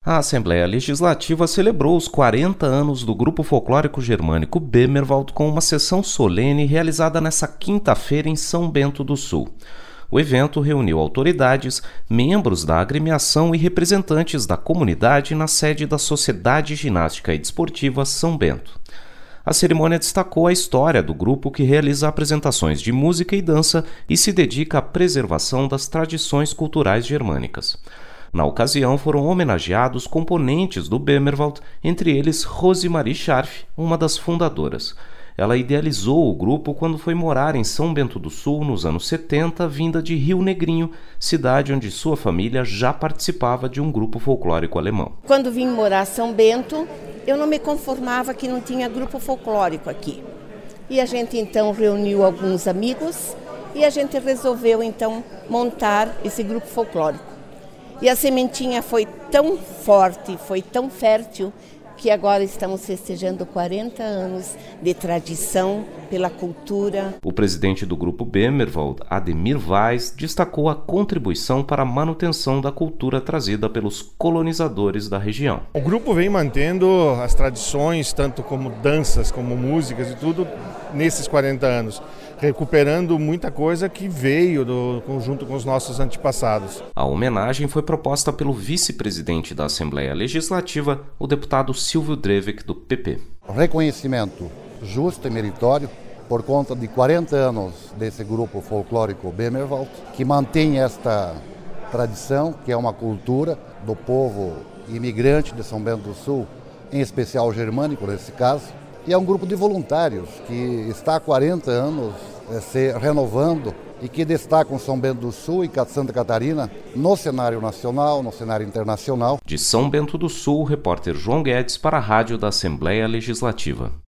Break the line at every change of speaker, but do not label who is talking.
A Assembleia Legislativa celebrou os 40 anos do Grupo Folclórico Germânico Bemerwald com uma sessão solene realizada nesta quinta-feira em São Bento do Sul. O evento reuniu autoridades, membros da agremiação e representantes da comunidade na sede da Sociedade Ginástica e Desportiva São Bento. A cerimônia destacou a história do grupo, que realiza apresentações de música e dança e se dedica à preservação das tradições culturais germânicas. Na ocasião, foram homenageados componentes do Bemerwald, entre eles Rosemarie Scharf, uma das fundadoras. Ela idealizou o grupo quando foi morar em São Bento do Sul nos anos 70, vinda de Rio Negrinho, cidade onde sua família já participava de um grupo folclórico alemão.
Quando vim morar em São Bento, eu não me conformava que não tinha grupo folclórico aqui. E a gente então reuniu alguns amigos e a gente resolveu então montar esse grupo folclórico. E a sementinha foi tão forte, foi tão fértil, que agora estamos festejando 40 anos de tradição pela cultura.
O presidente do Grupo Bemerwald, Ademir Weiss, destacou a contribuição para a manutenção da cultura trazida pelos colonizadores da região.
O grupo vem mantendo as tradições, tanto como danças, como músicas e tudo, nesses 40 anos, recuperando muita coisa que veio do conjunto com os nossos antepassados.
A homenagem foi proposta pelo vice-presidente da Assembleia Legislativa, o deputado Silvio Drevik, do PP.
Reconhecimento justo e meritório por conta de 40 anos desse grupo folclórico Bemerwald, que mantém esta tradição, que é uma cultura do povo imigrante de São Bento do Sul, em especial germânico nesse caso. E é um grupo de voluntários que está há 40 anos se renovando e que destacam São Bento do Sul e Santa Catarina no cenário nacional, no cenário internacional.
De São Bento do Sul, o repórter João Guedes para a Rádio da Assembleia Legislativa.